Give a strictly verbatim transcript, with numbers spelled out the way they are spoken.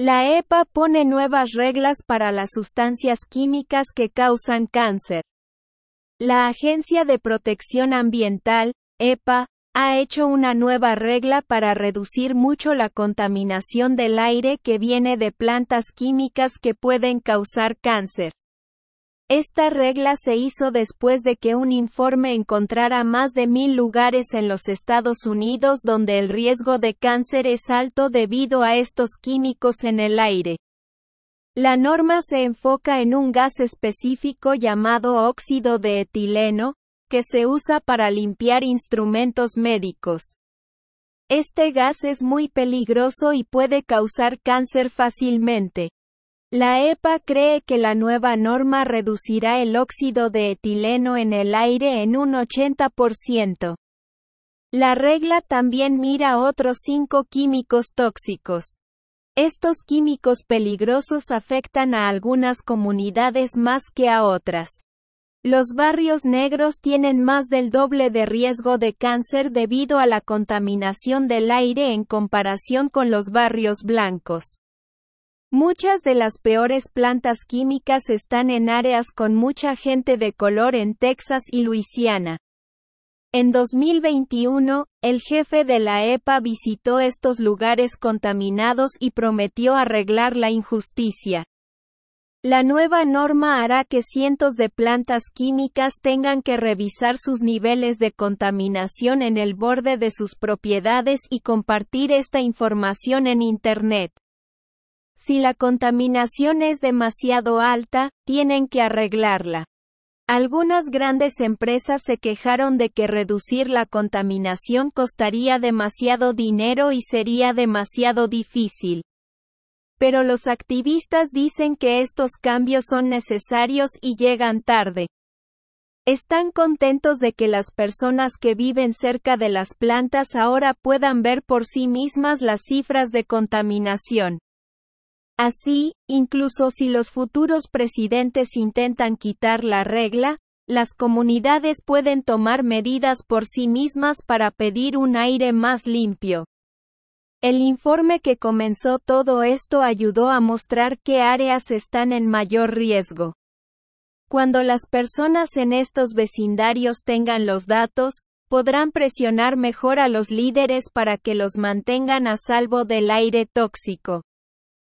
La E P A pone nuevas reglas para las sustancias químicas que causan cáncer. La Agencia de Protección Ambiental, E P A, ha hecho una nueva regla para reducir mucho la contaminación del aire que viene de plantas químicas que pueden causar cáncer. Esta regla se hizo después de que un informe encontrara más de mil lugares en los Estados Unidos donde el riesgo de cáncer es alto debido a estos químicos en el aire. La norma se enfoca en un gas específico llamado óxido de etileno, que se usa para limpiar instrumentos médicos. Este gas es muy peligroso y puede causar cáncer fácilmente. La E P A cree que la nueva norma reducirá el óxido de etileno en el aire en un ochenta por ciento. La regla también mira otros cinco químicos tóxicos. Estos químicos peligrosos afectan a algunas comunidades más que a otras. Los barrios negros tienen más del doble de riesgo de cáncer debido a la contaminación del aire en comparación con los barrios blancos. Muchas de las peores plantas químicas están en áreas con mucha gente de color en Texas y Luisiana. En dos mil veintiuno, el jefe de la E P A visitó estos lugares contaminados y prometió arreglar la injusticia. La nueva norma hará que cientos de plantas químicas tengan que revisar sus niveles de contaminación en el borde de sus propiedades y compartir esta información en Internet. Si la contaminación es demasiado alta, tienen que arreglarla. Algunas grandes empresas se quejaron de que reducir la contaminación costaría demasiado dinero y sería demasiado difícil. Pero los activistas dicen que estos cambios son necesarios y llegan tarde. Están contentos de que las personas que viven cerca de las plantas ahora puedan ver por sí mismas las cifras de contaminación. Así, incluso si los futuros presidentes intentan quitar la regla, las comunidades pueden tomar medidas por sí mismas para pedir un aire más limpio. El informe que comenzó todo esto ayudó a mostrar qué áreas están en mayor riesgo. Cuando las personas en estos vecindarios tengan los datos, podrán presionar mejor a los líderes para que los mantengan a salvo del aire tóxico.